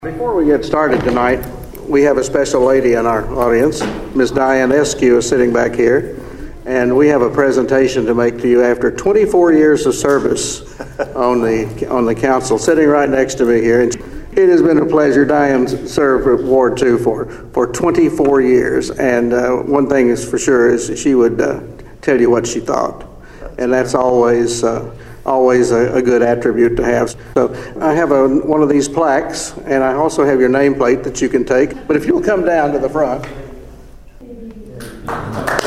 Before we get started tonight, we have a special lady in our audience. Ms. Diane Eskew is sitting back here, and we have a presentation to make to you after 24 years of service on the council, sitting right next to me here. And it has been a pleasure. Diane served at Ward 2 for 24 years, and one thing is for sure is she would tell you what she thought, and that's always a good attribute to have. So I have one of these plaques, and I also have your nameplate that you can take. But if you'll come down to the front.